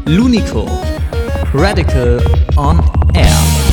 Lunico, Radical on Air.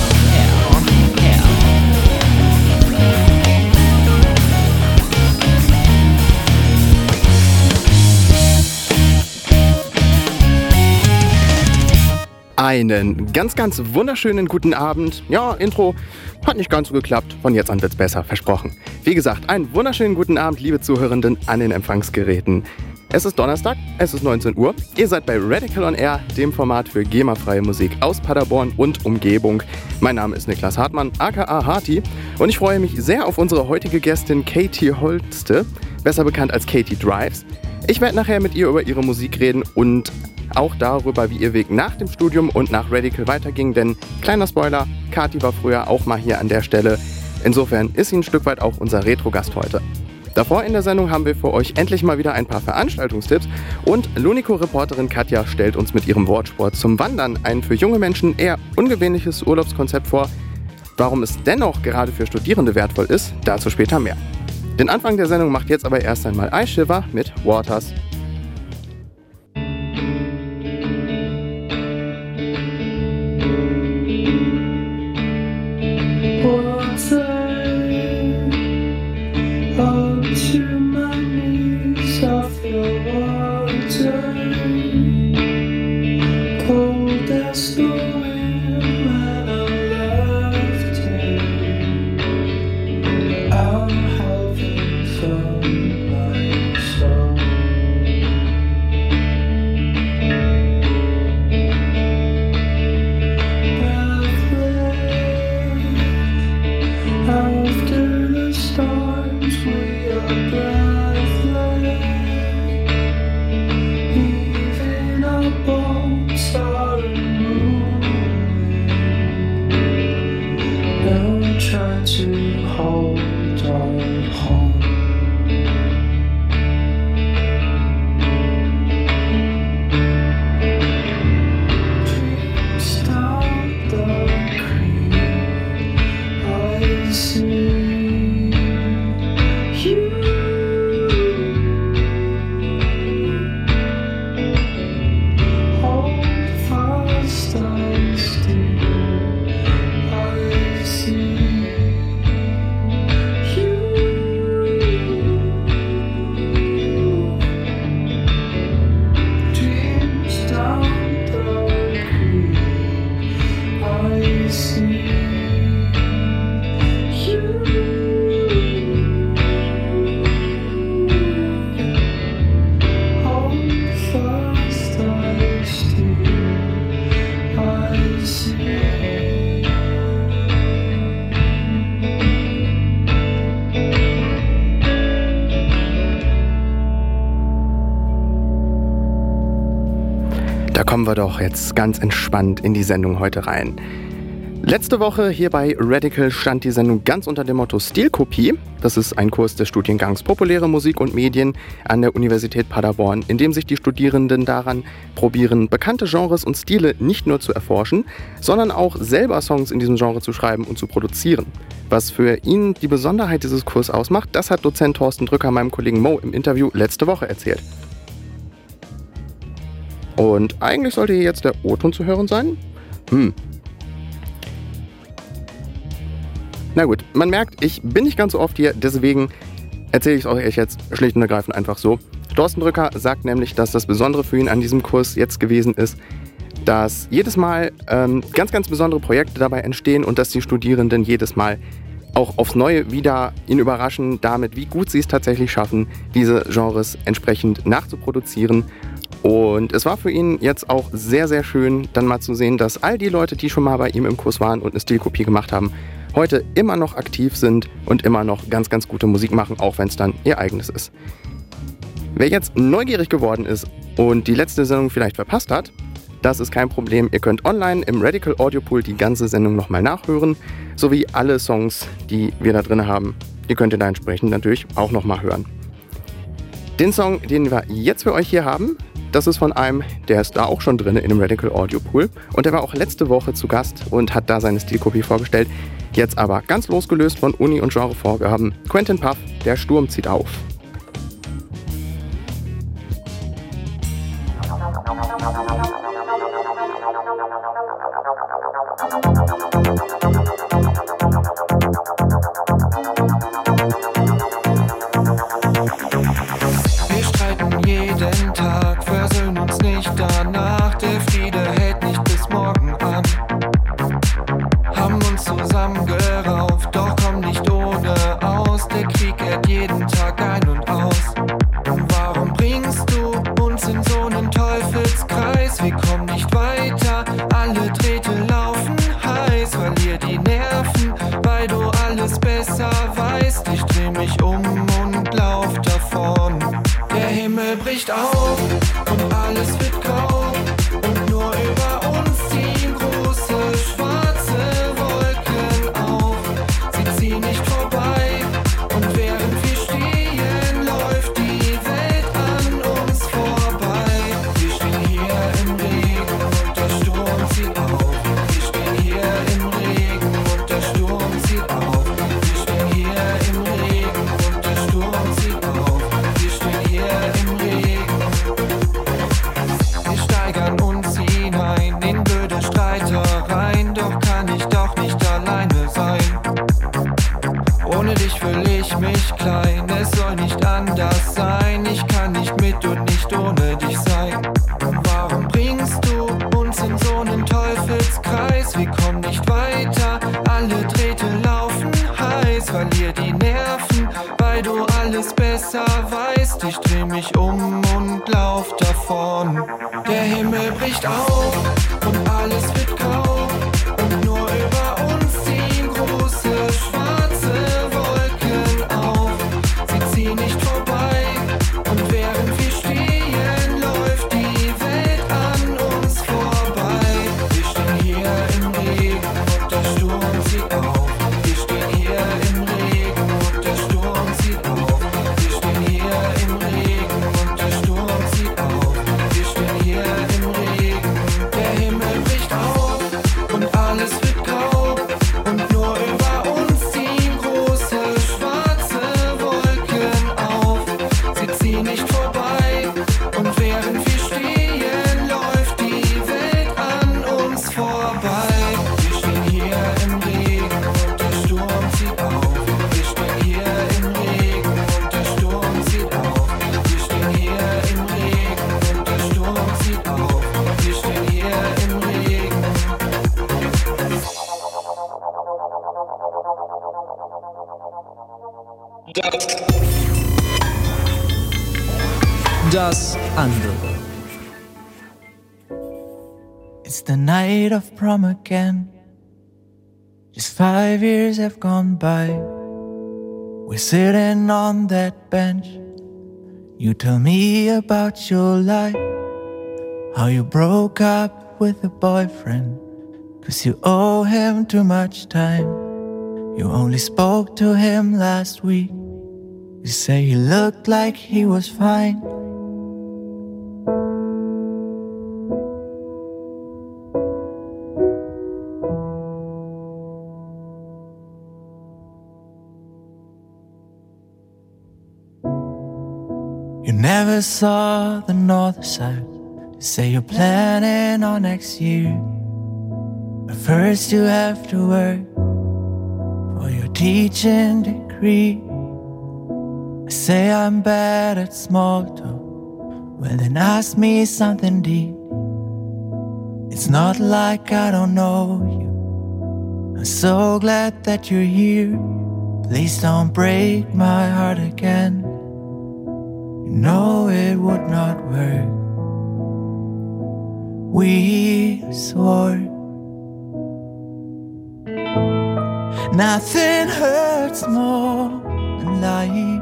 Einen ganz wunderschönen guten Abend. Ja, Intro hat nicht ganz so geklappt. Von jetzt an wird's besser, versprochen. Wie gesagt, einen wunderschönen guten Abend, liebe Zuhörenden an den Empfangsgeräten. Es ist Donnerstag, es ist 19 Uhr. Ihr seid bei Radical on Air, dem Format für GEMA-freie Musik aus Paderborn und Umgebung. Mein Name ist Niklas Hartmann, aka Harti, und ich freue mich sehr auf unsere heutige Gästin Katie Holste, besser bekannt als Katie Drives. Ich werde nachher mit ihr über ihre Musik reden und auch darüber, wie ihr Weg nach dem Studium und nach Radical weiterging, denn, kleiner Spoiler, Katie war früher auch mal hier an der Stelle. Insofern ist sie ein Stück weit auch unser Retro-Gast heute. Davor in der Sendung haben wir für euch endlich mal wieder ein paar Veranstaltungstipps und Lunico-Reporterin Katja stellt uns mit ihrem Wortsport zum Wandern ein für junge Menschen eher ungewöhnliches Urlaubskonzept vor. Warum es dennoch gerade für Studierende wertvoll ist, dazu später mehr. Den Anfang der Sendung macht jetzt aber erst einmal Ice Shiver mit Waters. Kommen wir doch jetzt ganz entspannt in die Sendung heute rein. Letzte Woche hier bei Radical stand die Sendung ganz unter dem Motto Stilkopie. Das ist ein Kurs des Studiengangs Populäre Musik und Medien an der Universität Paderborn, in dem sich die Studierenden daran probieren, bekannte Genres und Stile nicht nur zu erforschen, sondern auch selber Songs in diesem Genre zu schreiben und zu produzieren. Was für ihn die Besonderheit dieses Kurs ausmacht, das hat Dozent Thorsten Drücker meinem Kollegen Mo im Interview letzte Woche erzählt. Und eigentlich sollte hier jetzt der O-Ton zu hören sein. Na gut, man merkt, ich bin nicht ganz so oft hier, deswegen erzähle ich es euch jetzt schlicht und ergreifend einfach so. Thorsten Drücker sagt nämlich, dass das Besondere für ihn an diesem Kurs jetzt gewesen ist, dass jedes Mal ganz besondere Projekte dabei entstehen und dass die Studierenden jedes Mal auch aufs Neue wieder ihn überraschen damit, wie gut sie es tatsächlich schaffen, diese Genres entsprechend nachzuproduzieren. Und es war für ihn jetzt auch sehr schön, dann mal zu sehen, dass all die Leute, die schon mal bei ihm im Kurs waren und eine Stilkopie gemacht haben, heute immer noch aktiv sind und immer noch ganz gute Musik machen, auch wenn es dann ihr eigenes ist. Wer jetzt neugierig geworden ist und die letzte Sendung vielleicht verpasst hat, das ist kein Problem. Ihr könnt online im Radical Audio Pool die ganze Sendung nochmal nachhören, sowie alle Songs, die wir da drin haben. Die könnt ihr da entsprechend natürlich auch nochmal hören. Den Song, den wir jetzt für euch hier haben, das ist von einem, der ist da auch schon drin in dem Radical Audio Pool. Und der war auch letzte Woche zu Gast und hat da seine Stilkopie vorgestellt. Jetzt aber ganz losgelöst von Uni- und Genrevorgaben. Quentin Puff, Der Sturm zieht auf. bricht auf und alles wird grau und nur über uns ziehen große schwarze Wolken auf. Sie ziehen nicht vorbei und während wir stehen, läuft die Welt an uns vorbei. Wir stehen hier im Regen und der Sturm zieht auf. Wir stehen hier im Regen und der Sturm zieht auf. Wir stehen hier im Regen und der Sturm zieht auf. Wir stehen hier im Regen. Wir steigern uns hinein in blöde Streitereien, doch kann ich doch nicht alleine sein. Ohne dich fühl ich mich klein, es soll nicht anders sein. Ich kann nicht mit und nicht ohne dich sein. Warum bringst du uns in so einen Teufelskreis? Wir kommen nicht weiter, alle Drähte laufen heiß. Verlier die Nerven, weil du alles besser weißt. Ich dreh mich um und lauf davon. Der Himmel bricht auf und alles wird grau und nur über uns ziehen große schwarze Wolken auf. Sie ziehen nicht vorbei und während wir stehen, läuft die Welt an uns vorbei. Wir stehen hier im Regen und der Sturm zieht auf. Wir stehen hier im Regen und der Sturm zieht auf. Wir stehen hier im Regen und der Sturm zieht auf. Wir stehen hier im Regen, der Himmel bricht auf und alles wird grau und nur über uns ziehen große schwarze Wolken auf. Sie ziehen nicht vorbei und während wir stehen, läuft die Welt an uns vorbei. Wir stehen hier im Regen und der Sturm zieht auf. Wir stehen hier im Regen und der Sturm zieht auf. Wir stehen hier im Regen und der Sturm zieht auf. Wir stehen hier im Regen. Das andere. It's the night of prom again. Just 5 years have gone by. We're sitting on that bench. You tell me about your life, how you broke up with a boyfriend, 'cause you owe him too much time. You only spoke to him last week. You say he looked like he was fine. You never saw the north side. You say you're planning on next year, but first you have to work for your teaching degree. I say I'm bad at small talk. Well, then ask me something deep. It's not like I don't know you. I'm so glad that you're here. Please don't break my heart again. You know it would not work. We swore nothing hurts more than lying,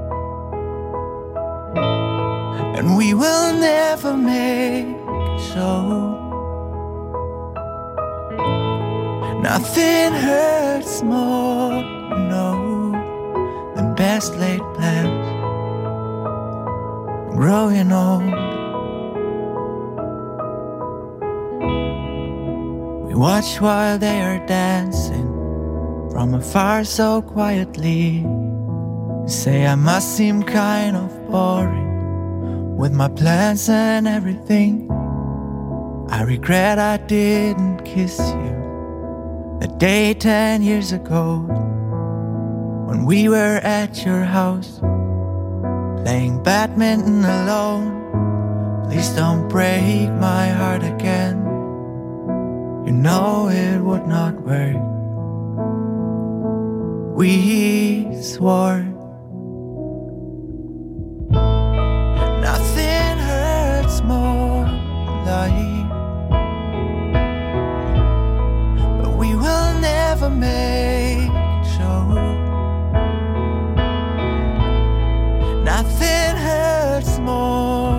and we will never make it show. Nothing hurts more, no, than best laid plans growing old. We watch while they are dancing from afar so quietly. Say I must seem kind of boring with my plans and everything. I regret I didn't kiss you that day 10 years ago when we were at your house playing badminton alone. Please don't break my heart again. You know it would not work. We swore nothing hurts more than lying, but we will never make it show. Nothing hurts more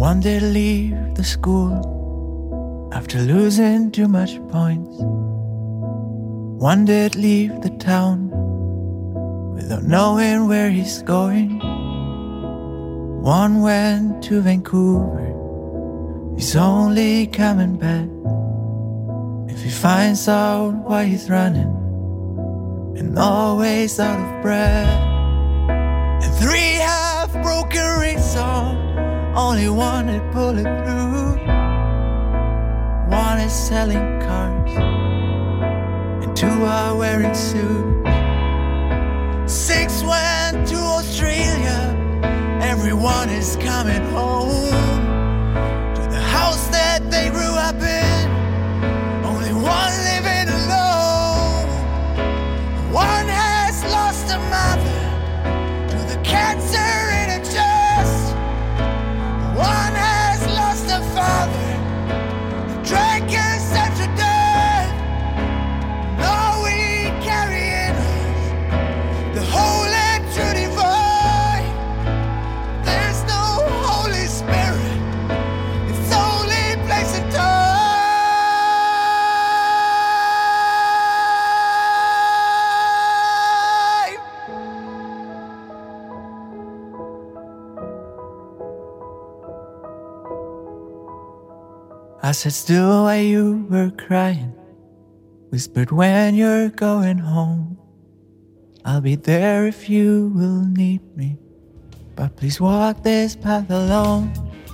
One did leave the school after losing too much points. One did leave the town without knowing where he's going. One went to Vancouver, he's only coming back if he finds out why he's running and always out of breath. And 3 half-broken rings on, only one that pull it through. One is selling cars and 2 are wearing suits. 6 went to Australia, everyone is coming home to the house that they grew up in. Only one living alone. One has lost a mother to the cancer in her chest. One has lost a father who drank himself to death. Now we carry in us the holy true divine. There's no Holy Spirit, it's only place and time. I said still while you were crying, whispered when you're going home, I'll be there if you will need me, but please walk this path alone.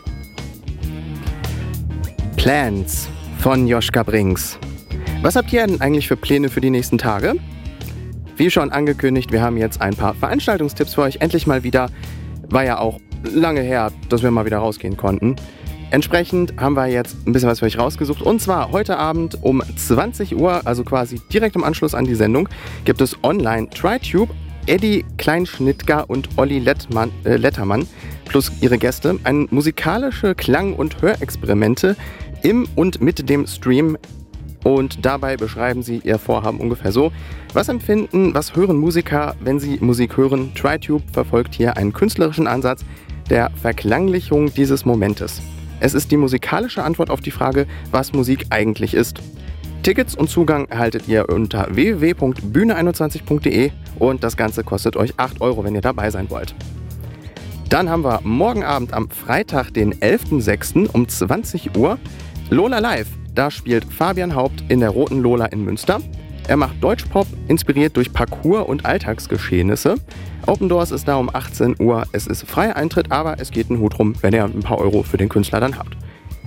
Plans von Joschka Brinks. Was habt ihr denn eigentlich für Pläne für die nächsten Tage? Wie schon angekündigt, wir haben jetzt ein paar Veranstaltungstipps für euch. Endlich mal wieder. War ja auch lange her, dass wir mal wieder rausgehen konnten. Entsprechend haben wir jetzt ein bisschen was für euch rausgesucht. Und zwar heute Abend um 20 Uhr, also quasi direkt im Anschluss an die Sendung, gibt es online TriTube, Eddie Kleinschnittger und Olli Lettermann plus ihre Gäste, ein musikalische Klang- und Hörexperimente im und mit dem Stream. Und dabei beschreiben sie ihr Vorhaben ungefähr so: Was empfinden, was hören Musiker, wenn sie Musik hören? TriTube verfolgt hier einen künstlerischen Ansatz der Verklanglichung dieses Momentes. Es ist die musikalische Antwort auf die Frage, was Musik eigentlich ist. Tickets und Zugang erhaltet ihr unter www.bühne21.de und das Ganze kostet euch 8 €, wenn ihr dabei sein wollt. Dann haben wir morgen Abend am Freitag, den 11.06. um 20 Uhr Lola Live. Da spielt Fabian Haupt in der Roten Lola in Münster. Er macht Deutschpop, inspiriert durch Parcours und Alltagsgeschehnisse. Open Doors ist da um 18 Uhr. Es ist freier Eintritt, aber es geht ein Hut rum, wenn ihr ein paar Euro für den Künstler dann habt.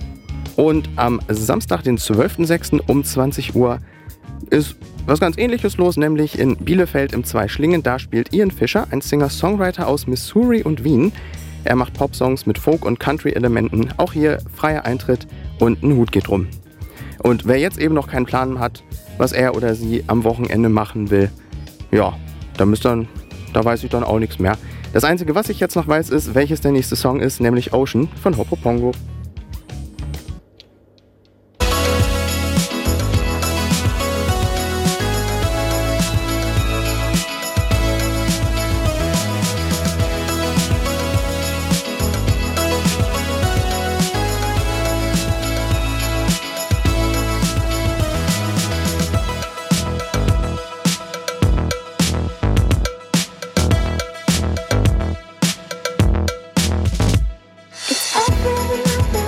Und am Samstag, den 12.06. um 20 Uhr ist was ganz Ähnliches los, nämlich in Bielefeld im Zweischlingen. Da spielt Ian Fischer, ein Singer-Songwriter aus Missouri und Wien. Er macht Popsongs mit Folk- und Country-Elementen. Auch hier freier Eintritt und ein Hut geht rum. Und wer jetzt eben noch keinen Plan hat, was er oder sie am Wochenende machen will, ja, da weiß ich dann auch nichts mehr. Das Einzige, was ich jetzt noch weiß, ist, welches der nächste Song ist, nämlich Ocean von Hopopongo. Everything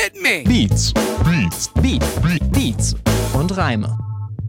with me. Beats und Reime.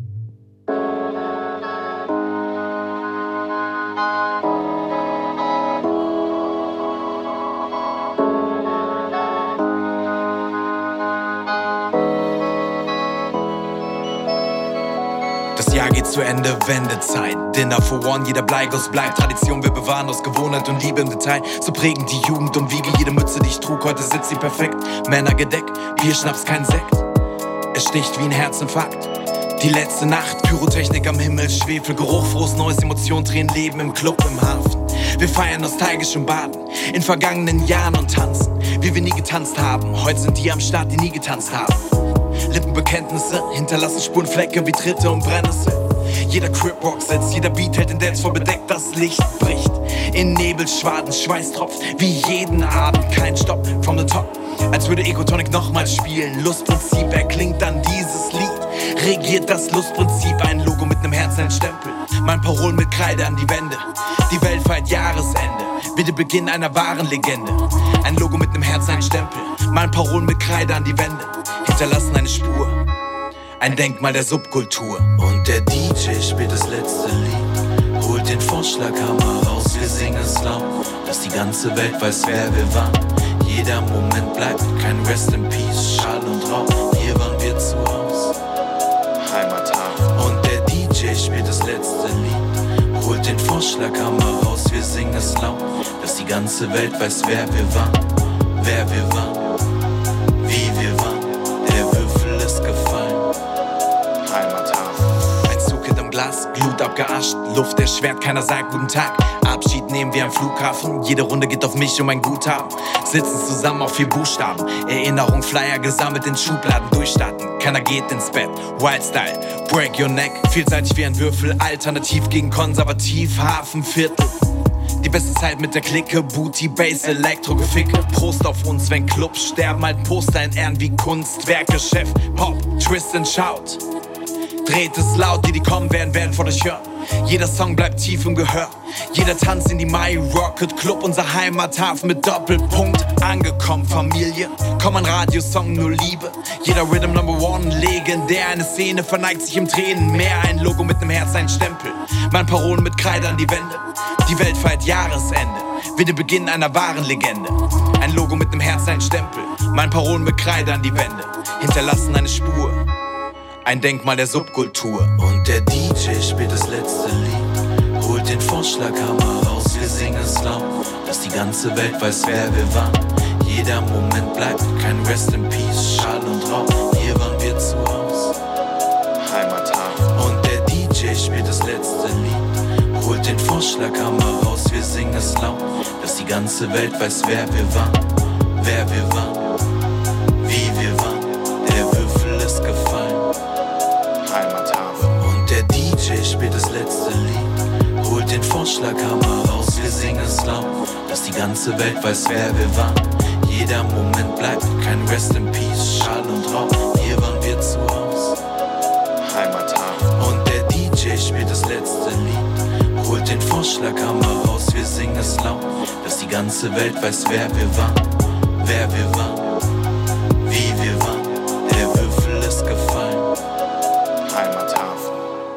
Das Jahr geht zu Ende, Wendezeit. Dinner for one, jeder Bleiguss bleibt. Tradition wir bewahren aus Gewohnheit und Liebe im Detail. So prägen die Jugend und wiege jede Mütze, die ich trug. Heute sitzt sie perfekt, Männer gedeckt, Bier, Schnaps, kein Sekt. Es sticht wie ein Herzinfarkt. Die letzte Nacht, Pyrotechnik am Himmel, Schwefelgeruch, frohes neues Emotion, Tränen, Leben im Club, im Hafen. Wir feiern nostalgisch und baden in vergangenen Jahren und tanzen, wie wir nie getanzt haben. Heute sind die am Start, die nie getanzt haben. Lippenbekenntnisse hinterlassen Spurenflecke wie Tritte und Brennnessel. Jeder Cripwalk sitzt, jeder Beat hält den Dance voll bedeckt, das Licht bricht. In Nebelschwaden, Schweiß tropft, wie jeden Abend, kein Stopp, from the top. Als würde Ecotonic nochmals spielen, Lustprinzip erklingt dann dieses Lied. Regiert das Lustprinzip, ein Logo mit nem Herz, ein Stempel. Mein Parolen mit Kreide an die Wände, die Welt feiert Jahresende, wie der Beginn einer wahren Legende. Ein Logo mit nem Herz, ein Stempel, mein Parolen mit Kreide an die Wände. Hinterlassen eine Spur, ein Denkmal der Subkultur. Und der DJ spielt das letzte Lied, holt den Vorschlaghammer raus, wir singen es laut, dass die ganze Welt weiß, wer wir waren. Jeder Moment bleibt, kein Rest in Peace, Schall und Rauch, hier waren wir zu Haus, Heimathafen. Und der DJ spielt das letzte Lied, holt den Vorschlaghammer raus, wir singen es laut, dass die ganze Welt weiß, wer wir waren, wie wir waren. Der Würfel ist gefallen, Heimathafen. Ein Zug im Glas, Glut abgeascht, Luft erschwert, keiner sagt guten Tag. Abschied nehmen wir am Flughafen, jede Runde geht auf mich um ein Guthaben. Sitzen zusammen auf 4 Buchstaben, Erinnerung, Flyer gesammelt in Schubladen, durchstarten. Keiner geht ins Bett, Wildstyle, break your neck. Vielseitig wie ein Würfel, alternativ gegen konservativ, Hafenviertel. Die beste Zeit mit der Clique, Booty, Bass, Elektro-Geficke. Prost auf uns, wenn Clubs sterben, halt Poster in Ehren wie Kunstwerke. Chef, Pop, Twist and Shout. Dreht es laut, die kommen werden von euch hören. Jeder Song bleibt tief im Gehör. Jeder Tanz in die My Rocket Club, unser Heimathafen mit Doppelpunkt. Angekommen, Familie, komm ein Radiosong, nur Liebe. Jeder Rhythm #1, legendär. Eine Szene verneigt sich im Tränenmeer. Ein Logo mit nem Herz, ein Stempel. Mein Parolen mit Kreide an die Wände. Die Welt feiert Jahresende, wie der Beginn einer wahren Legende. Ein Logo mit nem Herz, ein Stempel. Mein Parolen mit Kreide an die Wände. Hinterlassen eine Spur, ein Denkmal der Subkultur. Und der DJ spielt das letzte Lied, holt den Vorschlaghammer raus, wir singen es laut, dass die ganze Welt weiß, wer wir waren. Jeder Moment bleibt, kein Rest in Peace, Schall und Rauch, hier waren wir zu Haus, Heimathafen. Und der DJ spielt das letzte Lied, holt den Vorschlaghammer raus, wir singen es laut, dass die ganze Welt weiß, wer wir waren, wie wir waren. Der Würfel ist gefallen, Heimathafen. Und der DJ spielt das letzte Lied, holt den Vorschlaghammer raus, wir singen es laut, dass die ganze Welt weiß, wer wir waren. Jeder Moment bleibt, kein Rest in Peace, Schall und Rauch, hier waren wir zu Haus, Heimathafen. Und der DJ spielt das letzte Lied, holt den Vorschlaghammer raus, wir singen es laut, dass die ganze Welt weiß, wer wir waren, wie wir waren. Der Würfel ist gefallen, Heimathafen.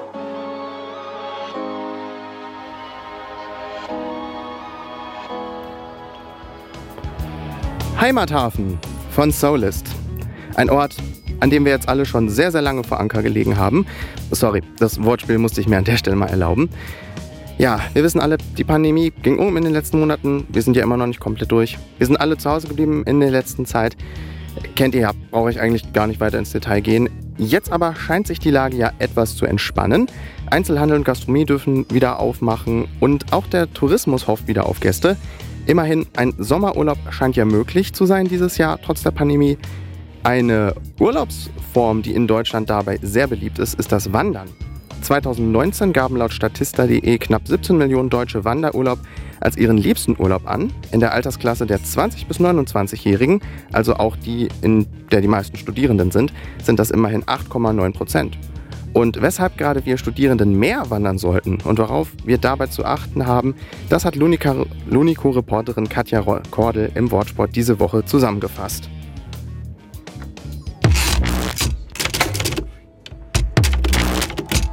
Heimathafen von Soulist. Ein Ort, an dem wir jetzt alle schon sehr, sehr lange vor Anker gelegen haben. Sorry, das Wortspiel musste ich mir an der Stelle mal erlauben. Ja, wir wissen alle, die Pandemie ging in den letzten Monaten. Wir sind ja immer noch nicht komplett durch. Wir sind alle zu Hause geblieben in der letzten Zeit. Kennt ihr ja, brauche ich eigentlich gar nicht weiter ins Detail gehen. Jetzt aber scheint sich die Lage ja etwas zu entspannen. Einzelhandel und Gastronomie dürfen wieder aufmachen und auch der Tourismus hofft wieder auf Gäste. Immerhin, ein Sommerurlaub scheint ja möglich zu sein dieses Jahr, trotz der Pandemie. Eine Urlaubsform, die in Deutschland dabei sehr beliebt ist, ist das Wandern. 2019 gaben laut Statista.de knapp 17 Millionen Deutsche Wanderurlaub als ihren liebsten Urlaub an. In der Altersklasse der 20- bis 29-Jährigen, also auch die, in der die meisten Studierenden sind das immerhin 8,9%. Und weshalb gerade wir Studierenden mehr wandern sollten und worauf wir dabei zu achten haben, das hat Lunico-Reporterin Katja Kordel im Wortsport diese Woche zusammengefasst.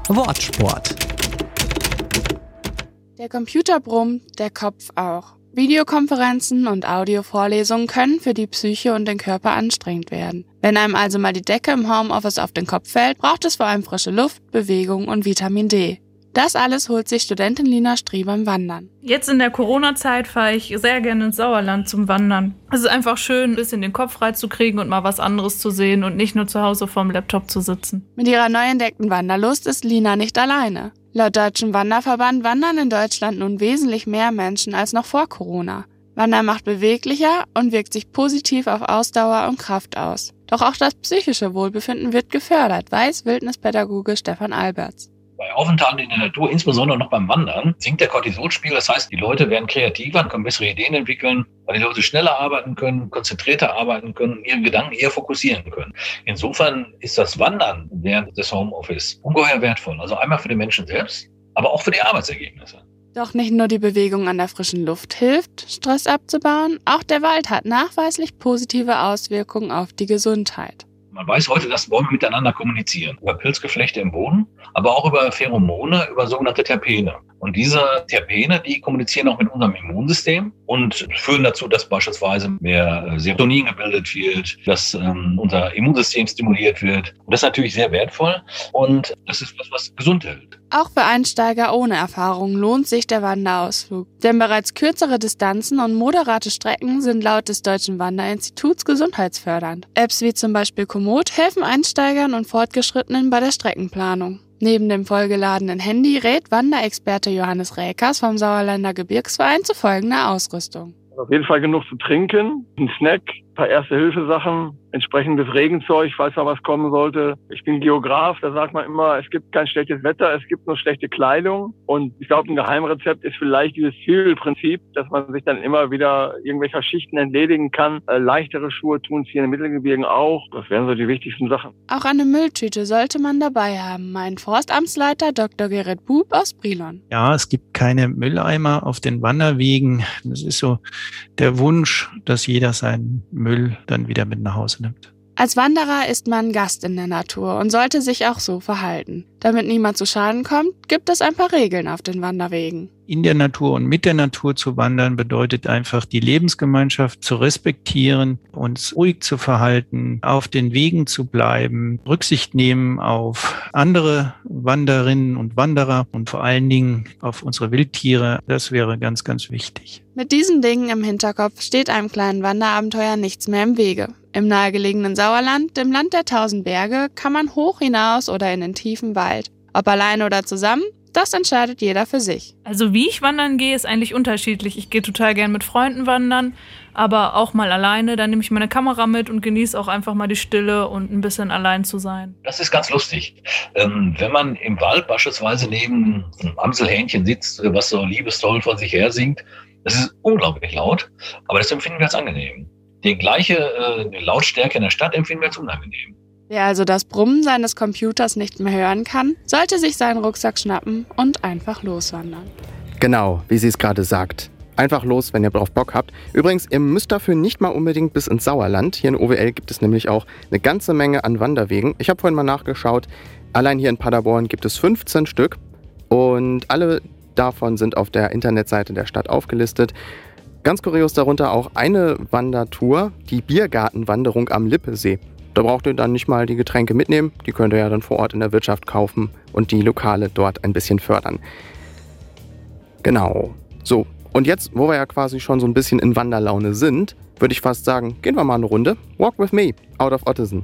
Wortsport. Der Computer brummt, der Kopf auch. Videokonferenzen und Audiovorlesungen können für die Psyche und den Körper anstrengend werden. Wenn einem also mal die Decke im Homeoffice auf den Kopf fällt, braucht es vor allem frische Luft, Bewegung und Vitamin D. Das alles holt sich Studentin Lina Strie beim Wandern. Jetzt in der Corona-Zeit fahre ich sehr gerne ins Sauerland zum Wandern. Es ist einfach schön, ein bisschen den Kopf frei zu kriegen und mal was anderes zu sehen und nicht nur zu Hause vorm Laptop zu sitzen. Mit ihrer neu entdeckten Wanderlust ist Lina nicht alleine. Laut Deutschem Wanderverband wandern in Deutschland nun wesentlich mehr Menschen als noch vor Corona. Wandern macht beweglicher und wirkt sich positiv auf Ausdauer und Kraft aus. Doch auch das psychische Wohlbefinden wird gefördert, weiß Wildnispädagoge Stefan Alberts. Bei Aufenthalten in der Natur, insbesondere noch beim Wandern, sinkt der Cortisolspiegel. Das heißt, die Leute werden kreativer, können bessere Ideen entwickeln, weil die Leute schneller arbeiten können, konzentrierter arbeiten können, ihre Gedanken eher fokussieren können. Insofern ist das Wandern während des Homeoffice ungeheuer wertvoll. Also einmal für den Menschen selbst, aber auch für die Arbeitsergebnisse. Doch nicht nur die Bewegung an der frischen Luft hilft, Stress abzubauen, auch der Wald hat nachweislich positive Auswirkungen auf die Gesundheit. Man weiß heute, dass Bäume miteinander kommunizieren. Über Pilzgeflechte im Boden, aber auch über Pheromone, über sogenannte Terpene. Und diese Terpene, die kommunizieren auch mit unserem Immunsystem und führen dazu, dass beispielsweise mehr Serotonin gebildet wird, dass unser Immunsystem stimuliert wird. Und das ist natürlich sehr wertvoll und das ist was gesund hält. Auch für Einsteiger ohne Erfahrung lohnt sich der Wanderausflug. Denn bereits kürzere Distanzen und moderate Strecken sind laut des Deutschen Wanderinstituts gesundheitsfördernd. Apps wie zum Beispiel Komoot helfen Einsteigern und Fortgeschrittenen bei der Streckenplanung. Neben dem vollgeladenen Handy rät Wanderexperte Johannes Räkers vom Sauerländer Gebirgsverein zu folgender Ausrüstung. Auf jeden Fall genug zu trinken, ein Snack, ein paar Erste-Hilfe-Sachen, entsprechendes Regenzeug, falls mal was kommen sollte. Ich bin Geograf, da sagt man immer, es gibt kein schlechtes Wetter, es gibt nur schlechte Kleidung. Und ich glaube, ein Geheimrezept ist vielleicht dieses Zwiebelprinzip, dass man sich dann immer wieder irgendwelcher Schichten entledigen kann. Leichtere Schuhe tun es hier in den Mittelgebirgen auch. Das wären so die wichtigsten Sachen. Auch eine Mülltüte sollte man dabei haben, meint Forstamtsleiter Dr. Gerrit Bub aus Brilon. Ja, es gibt keine Mülleimer auf den Wanderwegen. Das ist so der Wunsch, dass jeder seinen Müll dann wieder mit nach Hause nimmt. Als Wanderer ist man Gast in der Natur und sollte sich auch so verhalten. Damit niemand zu Schaden kommt, gibt es ein paar Regeln auf den Wanderwegen. In der Natur und mit der Natur zu wandern bedeutet einfach, die Lebensgemeinschaft zu respektieren, uns ruhig zu verhalten, auf den Wegen zu bleiben, Rücksicht nehmen auf andere Wanderinnen und Wanderer und vor allen Dingen auf unsere Wildtiere. Das wäre ganz, ganz wichtig. Mit diesen Dingen im Hinterkopf steht einem kleinen Wanderabenteuer nichts mehr im Wege. Im nahegelegenen Sauerland, dem Land der 1000 Berge, kann man hoch hinaus oder in den tiefen Wald. Ob allein oder zusammen, das entscheidet jeder für sich. Also wie ich wandern gehe, ist eigentlich unterschiedlich. Ich gehe total gern mit Freunden wandern, aber auch mal alleine. Dann nehme ich meine Kamera mit und genieße auch einfach mal die Stille und ein bisschen allein zu sein. Das ist ganz lustig. Wenn man im Wald beispielsweise neben einem Amselhähnchen sitzt, was so liebestoll vor sich her singt, das ist unglaublich laut, aber das empfinden wir als angenehm. Die gleiche Lautstärke in der Stadt empfinden wir als unangenehm. Wer also das Brummen seines Computers nicht mehr hören kann, sollte sich seinen Rucksack schnappen und einfach loswandern. Genau, wie sie es gerade sagt. Einfach los, wenn ihr drauf Bock habt. Übrigens, ihr müsst dafür nicht mal unbedingt bis ins Sauerland. Hier in OWL gibt es nämlich auch eine ganze Menge an Wanderwegen. Ich habe vorhin mal nachgeschaut. Allein hier in Paderborn gibt es 15 Stück. Und alle davon sind auf der Internetseite der Stadt aufgelistet. Ganz kurios darunter auch eine Wandertour, die Biergartenwanderung am Lippesee. Da braucht ihr dann nicht mal die Getränke mitnehmen, die könnt ihr ja dann vor Ort in der Wirtschaft kaufen und die Lokale dort ein bisschen fördern. Genau. So, und jetzt, wo wir ja quasi schon so ein bisschen in Wanderlaune sind, würde ich fast sagen, gehen wir mal eine Runde. Walk with me, out of Ottosen.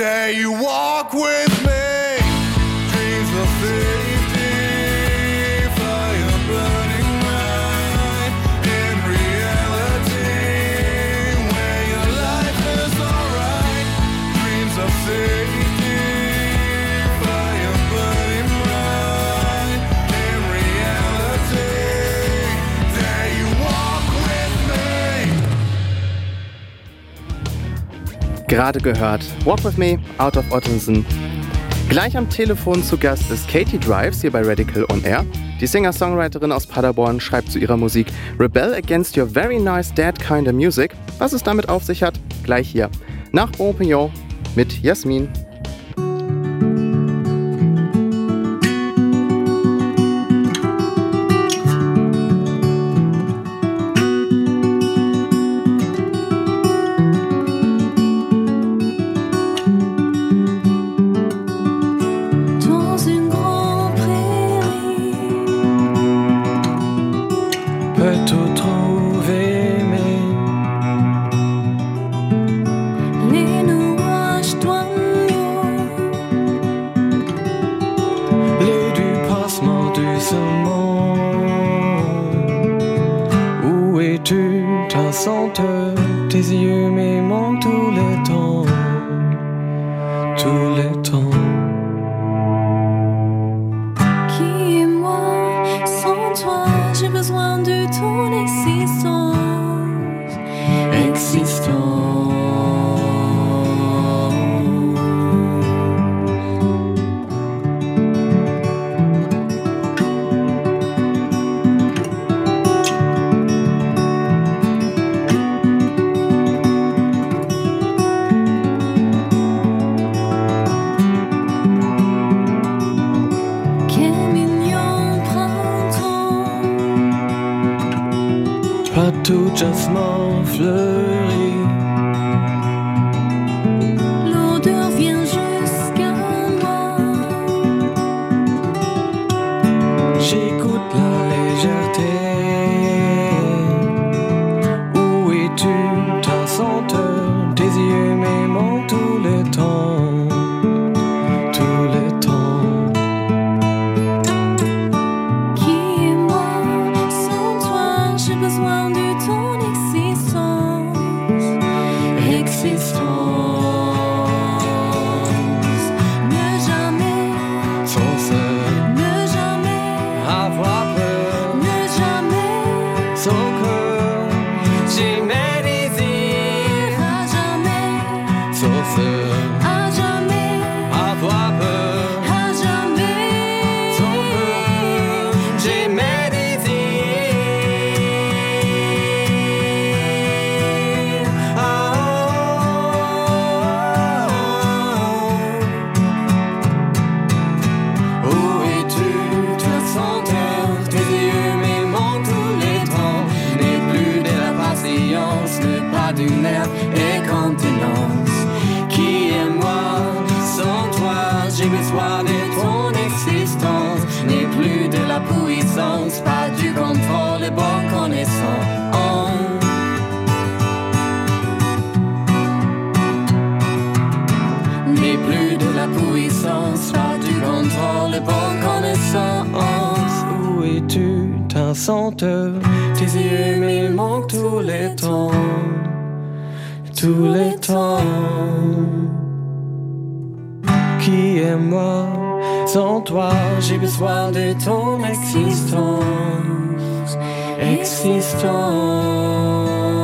Dare you walk with me? Dreams of safety, fire burning bright in reality, where your life is alright. Dreams of safety, fire burning bright in reality. Dare you walk with me? Gerade gehört Walk With Me, Out of Ottensen. Gleich am Telefon zu Gast ist Katie Drives hier bei Radical On Air. Die Singer-Songwriterin aus Paderborn schreibt zu ihrer Musik Rebel Against Your Very Nice Dead Kinda Music. Was es damit auf sich hat, gleich hier. Nach Bonpignon mit Jasmin. Tes yeux m'aimant tout le temps, tout le temps. Qui est moi sans toi? J'ai besoin de ton existence. Existence. Tout jasmin fleuri. L'odeur vient jusqu'à moi. J'écoute la légèreté. Où es-tu, ta senteur? Tes yeux m'aimant tout le temps, tout le temps. Qui est moi sans toi? J'ai besoin de ton existence. Existence. Ne jamais Sans ne jamais avoir peur. ne jamais Sans cœur, j'ai mes désirs. à jamais Sans à jamais avoir peur. à jamais Sans peur, j'ai mes désirs. Ah, oh, oh. Où es-tu, ta senteur? Tes yeux m'aimant tous les temps. N'est plus de la patience, ne pas d'une nerf et contenance. Qui est moi sans toi? J'ai besoin de ton existence. N'est plus de la puissance, pas du contrôle, bon connaissant. N'est plus de la puissance, pas du contrôle, bon connaissance. Où es-tu, ta senteur? Tes yeux m'aimant tous les temps, tous les temps. Qui est moi sans toi? J'ai besoin de ton existence, existence.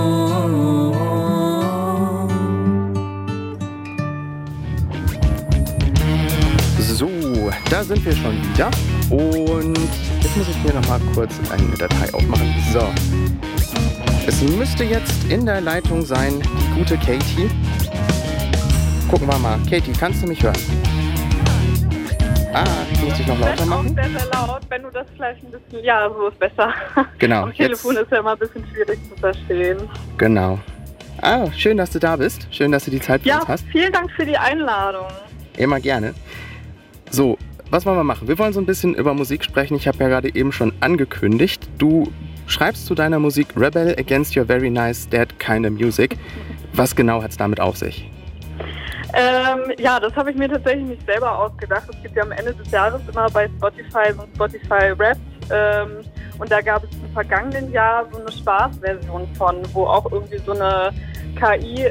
So, da sind wir schon wieder. Und jetzt muss ich mir noch mal kurz eine Datei aufmachen. So. Es müsste jetzt in der Leitung sein, die gute Katie. Gucken wir mal. Katie, kannst du mich hören? Ah, muss ich noch lauter machen? Auch sehr, sehr laut, wenn du das vielleicht ein bisschen... Ja, so ist besser. Genau. Am Telefon ist ja immer ein bisschen schwierig zu verstehen. Genau. Ah, schön, dass du da bist. Schön, dass du die Zeit für uns hast. Ja, vielen Dank für die Einladung. Immer gerne. So, was wollen wir machen? Wir wollen so ein bisschen über Musik sprechen. Ich habe ja gerade eben schon angekündigt. Du schreibst zu deiner Musik Rebel Against Your Very Nice Dead Kinda Music. Was genau hat es damit auf sich? Ja, das habe ich mir tatsächlich nicht selber ausgedacht. Es gibt ja am Ende des Jahres immer bei Spotify so ein Spotify-Rap. Und da gab es im vergangenen Jahr so eine Spaßversion von, wo auch irgendwie so eine KI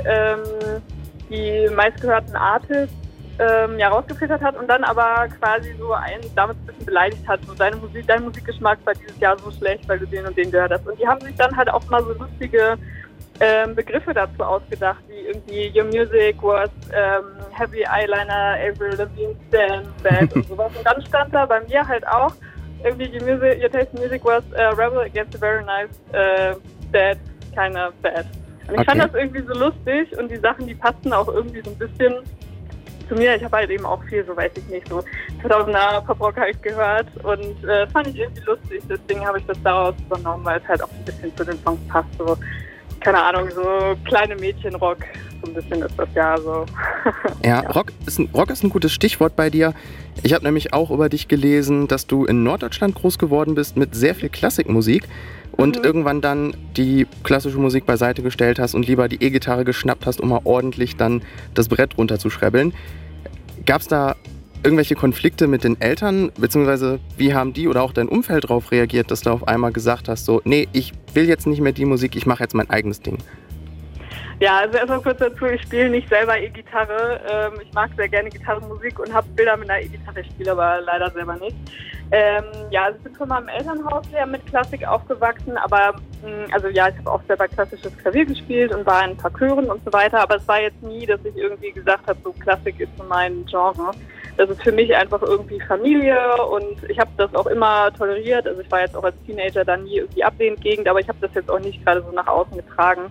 die meistgehörten Artists rausgefiltert hat und dann aber quasi so einen damit ein bisschen beleidigt hat. So dein Musikgeschmack war dieses Jahr so schlecht, weil du den und den gehört hast. Und die haben sich dann halt auch mal so lustige Begriffe dazu ausgedacht, wie irgendwie Your Music was Heavy Eyeliner, Avril Lavigne, Stan, Bad und sowas. Und dann stand da bei mir halt auch irgendwie Your taste in music was Rebel against a very nice bad, kinda bad. Und ich fand das irgendwie so lustig und die Sachen, die passten auch irgendwie so ein bisschen zu mir. Ich habe halt eben auch viel, so weiß ich nicht, so 2000er Pop-Rock habe ich gehört und fand ich irgendwie lustig. Deswegen habe ich das daraus übernommen, weil es halt auch ein bisschen zu den Songs passt. So, keine Ahnung, so kleine Mädchenrock, so ein bisschen ist das ja so. Ja, Rock ist ein gutes Stichwort bei dir. Ich habe nämlich auch über dich gelesen, dass du in Norddeutschland groß geworden bist mit sehr viel Klassikmusik und irgendwann dann die klassische Musik beiseite gestellt hast und lieber die E-Gitarre geschnappt hast, um mal ordentlich dann das Brett runterzuschrebbeln. Gab es da irgendwelche Konflikte mit den Eltern, beziehungsweise wie haben die oder auch dein Umfeld darauf reagiert, dass du auf einmal gesagt hast, so, nee, ich will jetzt nicht mehr die Musik, ich mache jetzt mein eigenes Ding? Ja, also erstmal kurz dazu, ich spiele nicht selber E-Gitarre. Ich mag sehr gerne Gitarrenmusik und habe Bilder mit einer E-Gitarre, ich spiele aber leider selber nicht. Also ich bin von meinem Elternhaus her mit Klassik aufgewachsen, aber also ja, ich habe auch selber klassisches Klavier gespielt und war in ein paar Chören und so weiter, aber es war jetzt nie, dass ich irgendwie gesagt habe, so Klassik ist so mein Genre. Das ist für mich einfach irgendwie Familie und ich habe das auch immer toleriert. Also ich war jetzt auch als Teenager da nie irgendwie ablehnend gegen, aber ich habe das jetzt auch nicht gerade so nach außen getragen.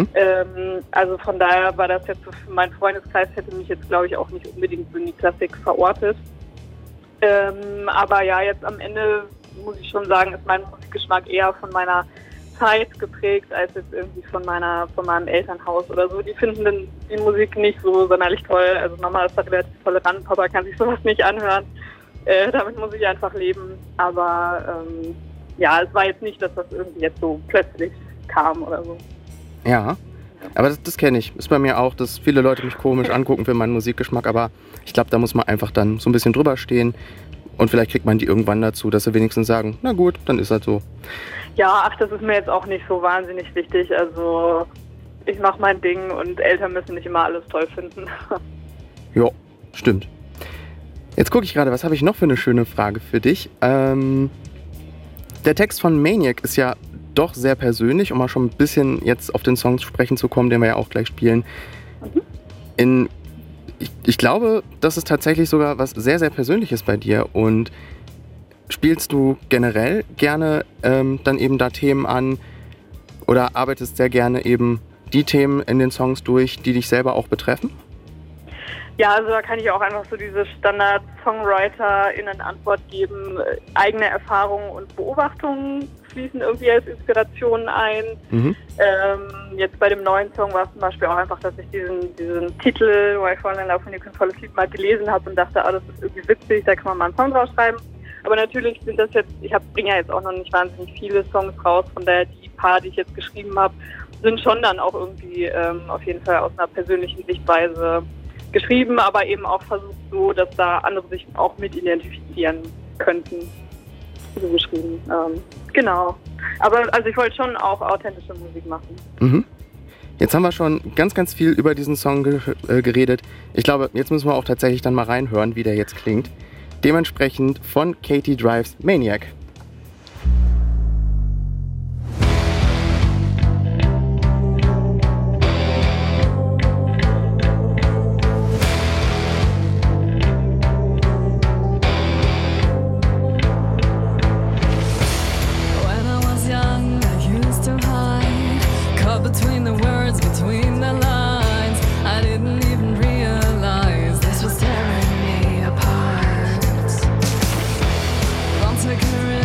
Also von daher war das jetzt so, mein Freundeskreis hätte mich jetzt, glaube ich, auch nicht unbedingt so in die Klassik verortet. Aber ja, jetzt am Ende muss ich schon sagen, ist mein Musikgeschmack eher von meiner Zeit geprägt, als jetzt irgendwie von meinem Elternhaus oder so. Die finden die Musik nicht so sonderlich toll. Also Mama ist da relativ tolerant, Papa kann sich sowas nicht anhören. Damit muss ich einfach leben. Aber es war jetzt nicht, dass das irgendwie jetzt so plötzlich kam oder so. Ja, aber das kenne ich. Ist bei mir auch, dass viele Leute mich komisch angucken für meinen Musikgeschmack, aber ich glaube, da muss man einfach dann so ein bisschen drüber stehen und vielleicht kriegt man die irgendwann dazu, dass sie wenigstens sagen, na gut, dann ist das so. Ja, das ist mir jetzt auch nicht so wahnsinnig wichtig. Also ich mache mein Ding und Eltern müssen nicht immer alles toll finden. Ja, stimmt. Jetzt gucke ich gerade, was habe ich noch für eine schöne Frage für dich. Der Text von Maniac ist ja doch sehr persönlich, um mal schon ein bisschen jetzt auf den Song zu sprechen zu kommen, den wir ja auch gleich spielen. Ich glaube, das ist tatsächlich sogar was sehr, sehr Persönliches bei dir. Und spielst du generell gerne dann eben da Themen an oder arbeitest sehr gerne eben die Themen in den Songs durch, die dich selber auch betreffen? Ja, also da kann ich auch einfach so diese Standard-SongwriterInnen-Antwort geben. Eigene Erfahrungen und Beobachtungen fließen irgendwie als Inspirationen ein. Jetzt bei dem neuen Song war es zum Beispiel auch einfach, dass ich diesen Titel Why Fall in Love When You Can Fall Asleep mal gelesen habe und dachte, das ist irgendwie witzig, da kann man mal einen Song draus schreiben. Aber natürlich sind das jetzt, bringe ja jetzt auch noch nicht wahnsinnig viele Songs raus, von daher die paar, die ich jetzt geschrieben habe, sind schon dann auch irgendwie auf jeden Fall aus einer persönlichen Sichtweise geschrieben, aber eben auch versucht so, dass da andere sich auch mit identifizieren könnten. So geschrieben. Genau. Aber also ich wollte schon auch authentische Musik machen. Jetzt haben wir schon ganz, ganz viel über diesen Song geredet. Ich glaube, jetzt müssen wir auch tatsächlich dann mal reinhören, wie der jetzt klingt. Dementsprechend von Katy Drives Maniac. Take her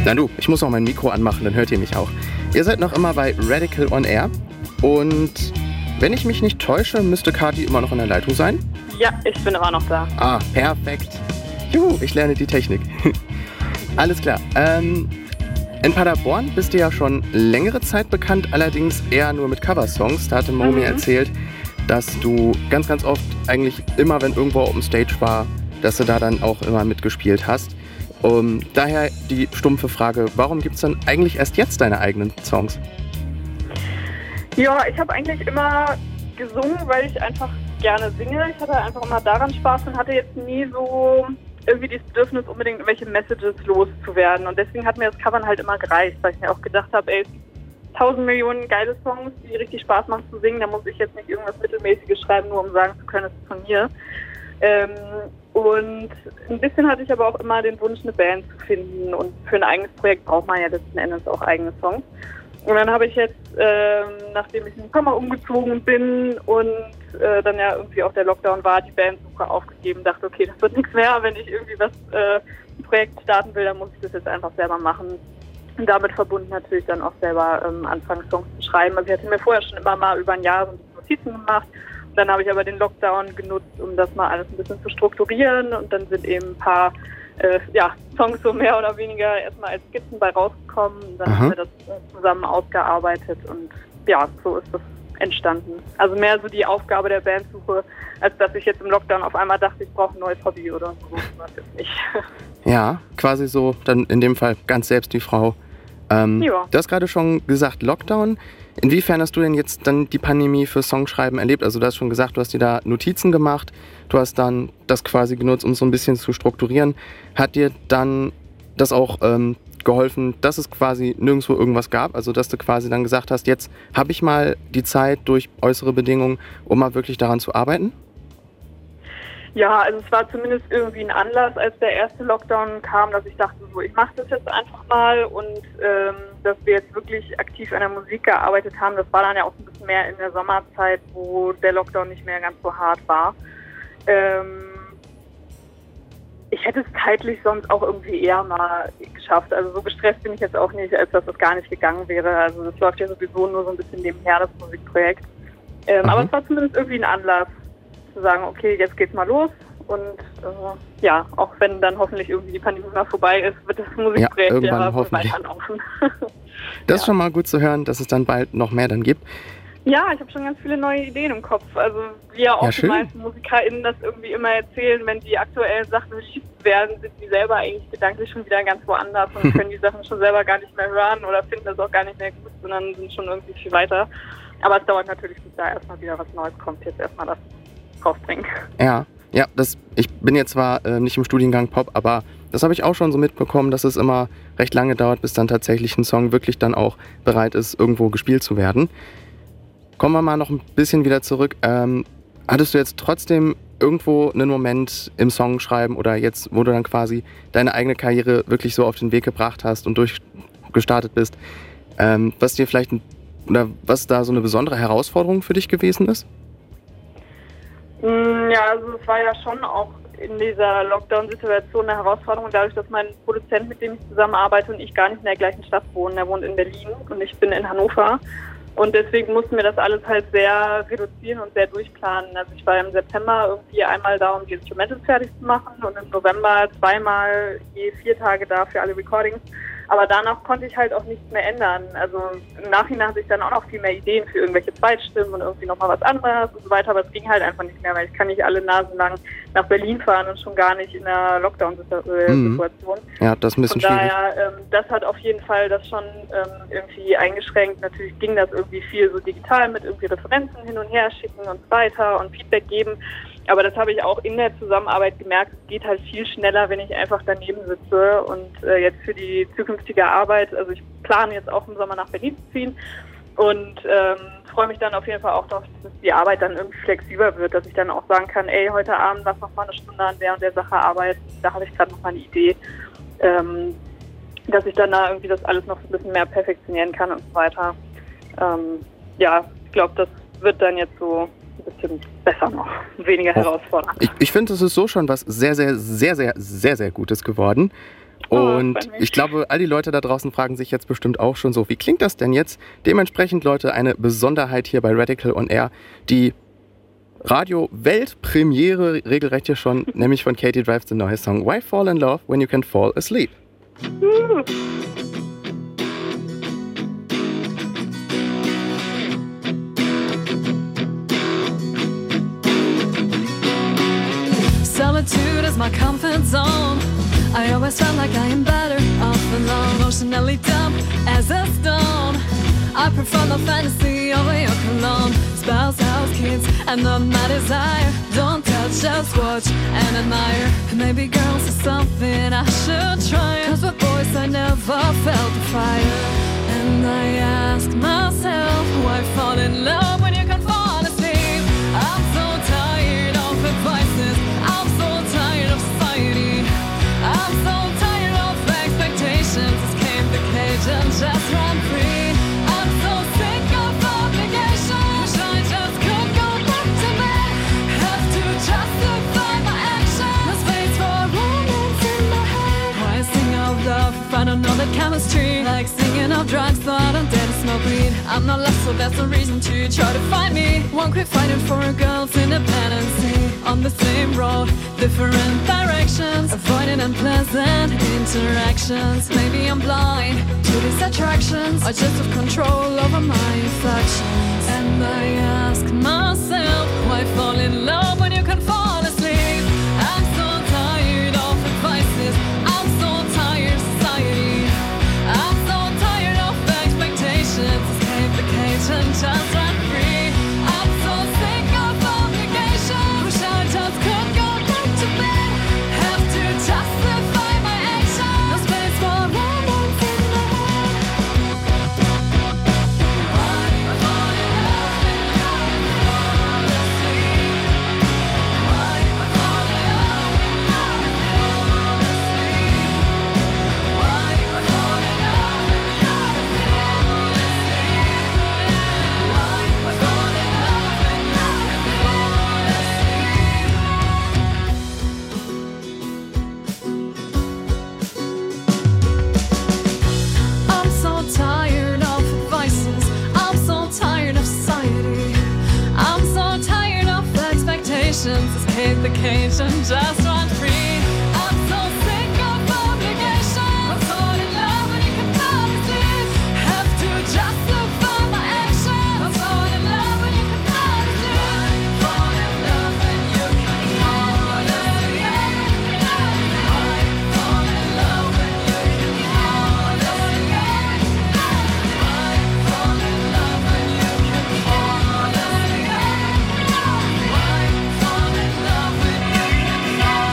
Na du, ich muss auch mein Mikro anmachen, dann hört ihr mich auch. Ihr seid noch immer bei Radical on Air und wenn ich mich nicht täusche, müsste Kati immer noch in der Leitung sein? Ja, ich bin immer noch da. Ah, perfekt. Juhu, ich lerne die Technik. Alles klar. In Paderborn bist du ja schon längere Zeit bekannt, allerdings eher nur mit Coversongs. Da hatte Mo mir erzählt, dass du ganz, ganz oft eigentlich immer, wenn irgendwo Open Stage war, dass du da dann auch immer mitgespielt hast. Daher die stumpfe Frage, warum gibt es dann eigentlich erst jetzt deine eigenen Songs? Ja, ich habe eigentlich immer gesungen, weil ich einfach gerne singe. Ich hatte einfach immer daran Spaß und hatte jetzt nie so irgendwie das Bedürfnis, unbedingt irgendwelche Messages loszuwerden. Und deswegen hat mir das Covern halt immer gereicht, weil ich mir auch gedacht habe, ey, 1000 Millionen geile Songs, die richtig Spaß machen zu singen, da muss ich jetzt nicht irgendwas Mittelmäßiges schreiben, nur um sagen zu können, es ist von mir. Und ein bisschen hatte ich aber auch immer den Wunsch, eine Band zu finden. Und für ein eigenes Projekt braucht man ja letzten Endes auch eigene Songs. Und dann habe ich jetzt, nachdem ich in den Sommer umgezogen bin und dann ja irgendwie auch der Lockdown war, die Bandsuche aufgegeben, dachte, okay, das wird nichts mehr. Wenn ich irgendwie ein Projekt starten will, dann muss ich das jetzt einfach selber machen. Und damit verbunden natürlich dann auch selber anfangen, Songs zu schreiben. Also ich hatte mir vorher schon immer mal über ein Jahr so ein bisschen Notizen gemacht. Dann habe ich aber den Lockdown genutzt, um das mal alles ein bisschen zu strukturieren. Und dann sind eben ein paar Songs so mehr oder weniger erstmal als Skizzen bei rausgekommen. Dann haben wir das zusammen ausgearbeitet und ja, so ist das entstanden. Also mehr so die Aufgabe der Bandsuche, als dass ich jetzt im Lockdown auf einmal dachte, ich brauche ein neues Hobby oder so. Das ist nicht. Ja, quasi so, dann in dem Fall ganz selbst die Frau. Du hast gerade schon gesagt, Lockdown. Inwiefern hast du denn jetzt dann die Pandemie für Songschreiben erlebt? Also du hast schon gesagt, du hast dir da Notizen gemacht, du hast dann das quasi genutzt, um es so ein bisschen zu strukturieren. Hat dir dann das auch geholfen, dass es quasi nirgendwo irgendwas gab? Also dass du quasi dann gesagt hast, jetzt habe ich mal die Zeit durch äußere Bedingungen, um mal wirklich daran zu arbeiten? Ja, also es war zumindest irgendwie ein Anlass, als der erste Lockdown kam, dass ich dachte, so, ich mache das jetzt einfach mal und dass wir jetzt wirklich aktiv an der Musik gearbeitet haben, das war dann ja auch ein bisschen mehr in der Sommerzeit, wo der Lockdown nicht mehr ganz so hart war. Ich hätte es zeitlich sonst auch irgendwie eher mal geschafft. Also so gestresst bin ich jetzt auch nicht, als dass das gar nicht gegangen wäre. Also das läuft ja sowieso nur so ein bisschen nebenher, das Musikprojekt. Aber es war zumindest irgendwie ein Anlass, zu sagen, okay, jetzt geht's mal los und auch wenn dann hoffentlich irgendwie die Pandemie mal vorbei ist, wird das Musikprojekt ja weiterlaufen. Das ist schon mal gut zu hören, dass es dann bald noch mehr dann gibt. Ja, ich habe schon ganz viele neue Ideen im Kopf. Also wie ja auch die meisten MusikerInnen das irgendwie immer erzählen, wenn die aktuellen Sachen released werden, sind die selber eigentlich gedanklich schon wieder ganz woanders und können die Sachen schon selber gar nicht mehr hören oder finden das auch gar nicht mehr gut, sondern sind schon irgendwie viel weiter. Aber es dauert natürlich, bis da erstmal wieder was Neues kommt. Jetzt erstmal das rausbringen. Ja, ich bin jetzt zwar nicht im Studiengang Pop, aber das habe ich auch schon so mitbekommen, dass es immer recht lange dauert, bis dann tatsächlich ein Song wirklich dann auch bereit ist, irgendwo gespielt zu werden. Kommen wir mal noch ein bisschen wieder zurück. Hattest du jetzt trotzdem irgendwo einen Moment im Songschreiben oder jetzt, wo du dann quasi deine eigene Karriere wirklich so auf den Weg gebracht hast und durchgestartet bist, was dir vielleicht oder was da so eine besondere Herausforderung für dich gewesen ist? Ja, also es war ja schon auch in dieser Lockdown-Situation eine Herausforderung, dadurch, dass mein Produzent, mit dem ich zusammenarbeite und ich gar nicht in der gleichen Stadt wohnen. Er wohnt in Berlin und ich bin in Hannover. Und deswegen mussten wir das alles halt sehr reduzieren und sehr durchplanen. Also ich war im September irgendwie einmal da, um die Instrumentals fertig zu machen und im November zweimal je 4 Tage da für alle Recordings. Aber danach konnte ich halt auch nichts mehr ändern. Also im Nachhinein hatte ich dann auch noch viel mehr Ideen für irgendwelche Zweitstimmen und irgendwie nochmal was anderes und so weiter. Aber es ging halt einfach nicht mehr, weil ich kann nicht alle Nasen lang nach Berlin fahren und schon gar nicht in einer Lockdown-Situation. Ja, das ist ein bisschen schwierig. Daher, das hat auf jeden Fall das schon irgendwie eingeschränkt. Natürlich ging das irgendwie viel so digital mit irgendwie Referenzen hin und her schicken und so weiter und Feedback geben. Aber das habe ich auch in der Zusammenarbeit gemerkt, es geht halt viel schneller, wenn ich einfach daneben sitze. Und jetzt für die zukünftige Arbeit, also ich plane jetzt auch im Sommer nach Berlin zu ziehen und freue mich dann auf jeden Fall auch darauf, dass die Arbeit dann irgendwie flexibler wird, dass ich dann auch sagen kann, ey, heute Abend lass noch mal eine Stunde an der und der Sache arbeiten, da habe ich gerade noch mal eine Idee, dass ich dann da irgendwie das alles noch ein bisschen mehr perfektionieren kann und so weiter. Ich glaube, das wird dann jetzt so ein bisschen besser noch, weniger herausfordernd. Ich finde, es ist so schon was sehr, sehr, sehr, sehr, sehr, sehr Gutes geworden. Und ich glaube, all die Leute da draußen fragen sich jetzt bestimmt auch schon so, wie klingt das denn jetzt? Dementsprechend, Leute, eine Besonderheit hier bei Radical on Air, die Radio-Weltpremiere regelrecht hier schon, nämlich von Katy Drives the neue Song Why Fall in Love When You Can Fall Asleep. Solitude is my comfort zone. I always felt like I am better off alone, emotionally dumb as a stone. I prefer my fantasy over your cologne. Spouse, house, kids, and not my desire. Don't touch, just watch and admire. Maybe girls are something I should try. Cause with boys I never felt the fire. And I ask myself, why fall in love when you can fall asleep? I'm so tired of advices. I'm so tired of society. I'm so tired of expectations. Escape the cage and just run free. I'm so sick of obligations. Wish I just could go back to bed. Have to justify my actions. No space for romance in my head. Why sing of love if I don't know the chemistry? Like singing of drugs, though I don't dare to smoke weed. I'm not lost, so that's no reason to try to find me. Won't quit fighting for a girl's independency. On the same road, different directions, avoiding unpleasant interactions. Maybe I'm blind to these attractions, or just have control over my affections. And I ask myself, why fall in love when you can fall asleep? I'm so tired of advices. I'm so tired of society. I'm so tired of expectations. Escape the cage and just run free. I'm so sick of obligations. Wish I just could go back to bed. Have to justify my actions. No space for romance in my head. Why fall in love when you can fall asleep? Why fall in love when you can fall asleep? Why fall in love when you can fall asleep? Why fall in love when you can fall asleep? I'm so tired of advices. I'm so tired of society. I'm so tired of expectations. Escape the cage and just run free. I'm so sick of obligations. I'm falling in love when you can fall asleep. Have to justify my actions. I'm falling in love when you can fall asleep. Fall in love when you can fall asleep. Fall in love when you can fall asleep. Fall in love when you can fall asleep. Fall in love when you can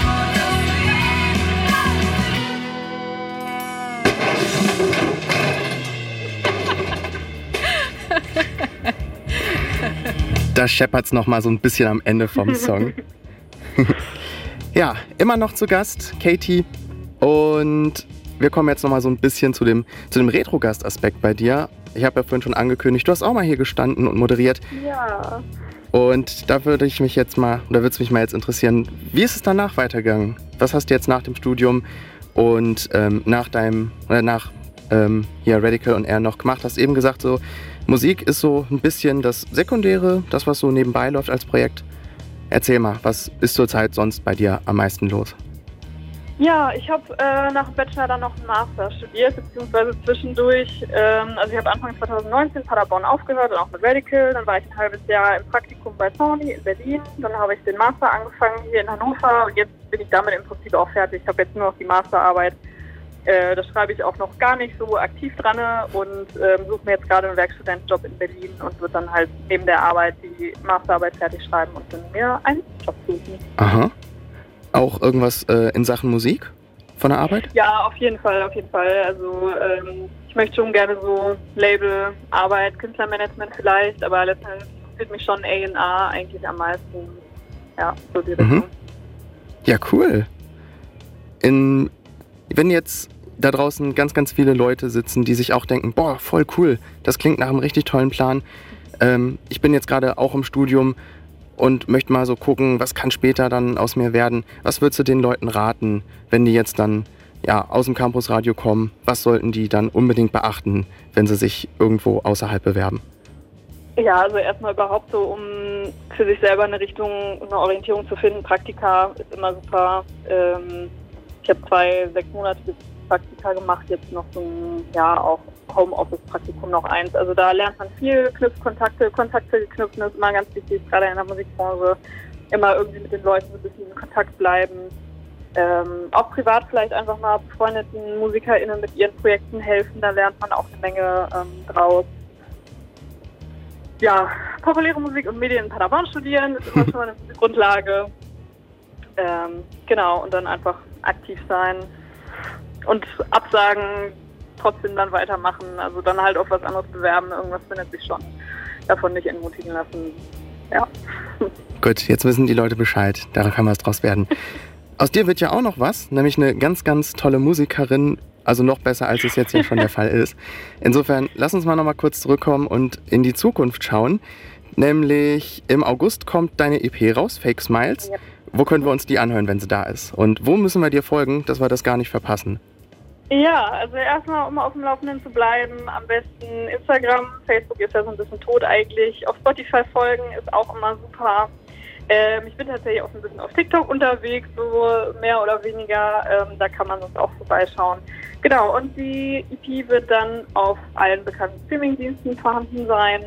Da scheppert's noch mal so ein bisschen am Ende vom Song. Ja, immer noch zu Gast, Katy. Und wir kommen jetzt noch mal so ein bisschen zu dem Retro-Gast-Aspekt bei dir. Ich habe ja vorhin schon angekündigt, du hast auch mal hier gestanden und moderiert. Ja. Und da würde es mich mal jetzt interessieren, wie ist es danach weitergegangen? Was hast du jetzt nach dem Studium und nach hier Radical on Air noch gemacht? Hast eben gesagt, so Musik ist so ein bisschen das Sekundäre, das, was so nebenbei läuft als Projekt. Erzähl mal, was ist zurzeit sonst bei dir am meisten los? Ja, ich habe nach dem Bachelor dann noch einen Master studiert, beziehungsweise zwischendurch, also ich habe Anfang 2019 in Paderborn aufgehört und auch mit Radical. Dann war ich ein halbes Jahr im Praktikum bei Sony in Berlin. Dann habe ich den Master angefangen hier in Hannover und jetzt bin ich damit im Prinzip auch fertig. Ich habe jetzt nur noch die Masterarbeit. Da schreibe ich auch noch gar nicht so aktiv dran und suche mir jetzt gerade einen Werkstudentenjob in Berlin und würde dann halt neben der Arbeit die Masterarbeit fertig schreiben und dann mir einen Job suchen. Aha. Auch irgendwas in Sachen Musik von der Arbeit? Ja, auf jeden Fall. Also ich möchte schon gerne so Labelarbeit, Künstlermanagement vielleicht, aber letztendlich interessiert mich schon A&R eigentlich am meisten. Ja, so die Richtung. Ja, cool. Wenn jetzt da draußen ganz, ganz viele Leute sitzen, die sich auch denken, boah, voll cool, das klingt nach einem richtig tollen Plan. Ich bin jetzt gerade auch im Studium und möchte mal so gucken, was kann später dann aus mir werden. Was würdest du den Leuten raten, wenn die jetzt dann aus dem Campusradio kommen, was sollten die dann unbedingt beachten, wenn sie sich irgendwo außerhalb bewerben? Ja, also erstmal überhaupt so, um für sich selber eine Richtung, eine Orientierung zu finden. Praktika ist immer super. Ich habe 2 6-monatige Praktika gemacht, jetzt noch so ein auch Homeoffice-Praktikum noch eins. Also da lernt man viel, knüpft Kontakte knüpfen ist immer ganz wichtig, gerade in der Musikbranche. Immer irgendwie mit den Leuten so ein bisschen in Kontakt bleiben. Auch privat vielleicht einfach mal befreundeten MusikerInnen mit ihren Projekten helfen, da lernt man auch eine Menge draus. Ja, populäre Musik und Medien in Paderborn studieren ist immer schon eine gute Grundlage. Genau, und dann einfach aktiv sein und Absagen trotzdem dann weitermachen, also dann halt auf was anderes bewerben, irgendwas findet sich schon, davon nicht entmutigen lassen. Ja. Gut, jetzt wissen die Leute Bescheid, daran kann was draus werden. Aus dir wird ja auch noch was, nämlich eine ganz, ganz tolle Musikerin, also noch besser, als es jetzt hier schon der Fall ist. Insofern, lass uns mal noch mal kurz zurückkommen und in die Zukunft schauen. Nämlich im August kommt deine EP raus, Fake Smiles. Ja. Wo können wir uns die anhören, wenn sie da ist? Und wo müssen wir dir folgen, dass wir das gar nicht verpassen? Ja, also erstmal, um auf dem Laufenden zu bleiben, am besten Instagram. Facebook ist ja so ein bisschen tot eigentlich. Auf Spotify folgen ist auch immer super. Ich bin tatsächlich auch ein bisschen auf TikTok unterwegs, so mehr oder weniger. Da kann man uns auch vorbeischauen. Genau, und die EP wird dann auf allen bekannten Streamingdiensten vorhanden sein.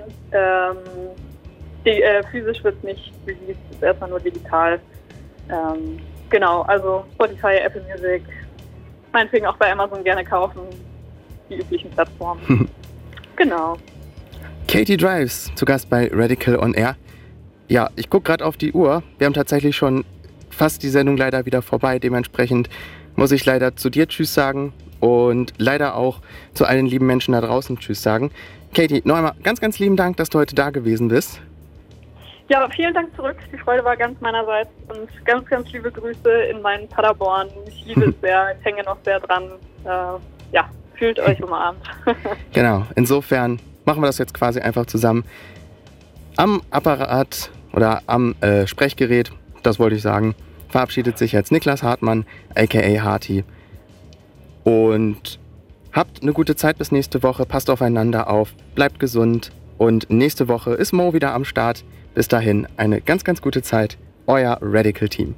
Physisch wird es nicht released, ist erstmal nur digital. Genau, also Spotify, Apple Music, meinetwegen auch bei Amazon gerne kaufen, die üblichen Plattformen. Genau. Katie Drives, zu Gast bei Radical on Air. Ja, ich gucke gerade auf die Uhr. Wir haben tatsächlich schon fast die Sendung leider wieder vorbei. Dementsprechend muss ich leider zu dir Tschüss sagen und leider auch zu allen lieben Menschen da draußen Tschüss sagen. Katie, noch einmal ganz, ganz lieben Dank, dass du heute da gewesen bist. Ja, vielen Dank zurück. Die Freude war ganz meinerseits und ganz, ganz liebe Grüße in meinen Paderborn. Ich liebe es sehr, ich hänge noch sehr dran. Fühlt euch umarmt. Genau, insofern machen wir das jetzt quasi einfach zusammen. Am Apparat oder am Sprechgerät, das wollte ich sagen, verabschiedet sich jetzt Niklas Hartmann, a.k.a. Harti. Und habt eine gute Zeit bis nächste Woche, passt aufeinander auf, bleibt gesund und nächste Woche ist Mo wieder am Start. Bis dahin eine ganz, ganz gute Zeit. Euer Radical Team.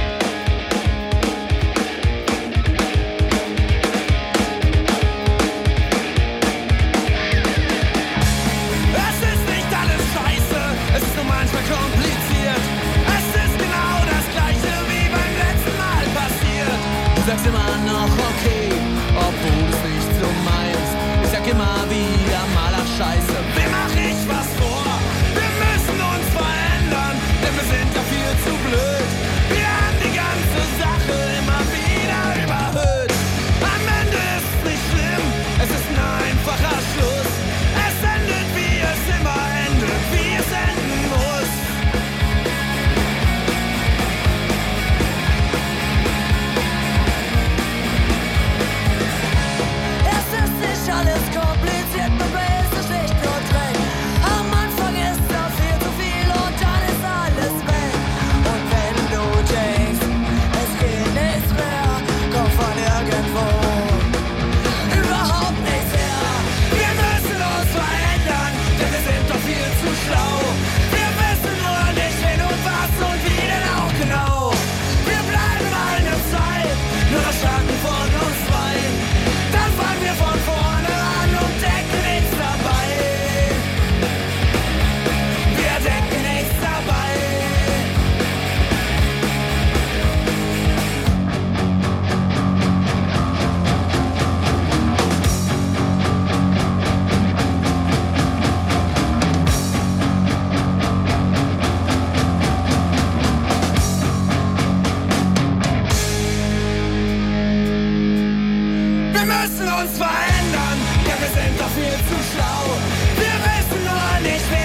Wir müssen uns verändern, denn wir sind doch viel zu schlau. Wir wissen nur nicht, wer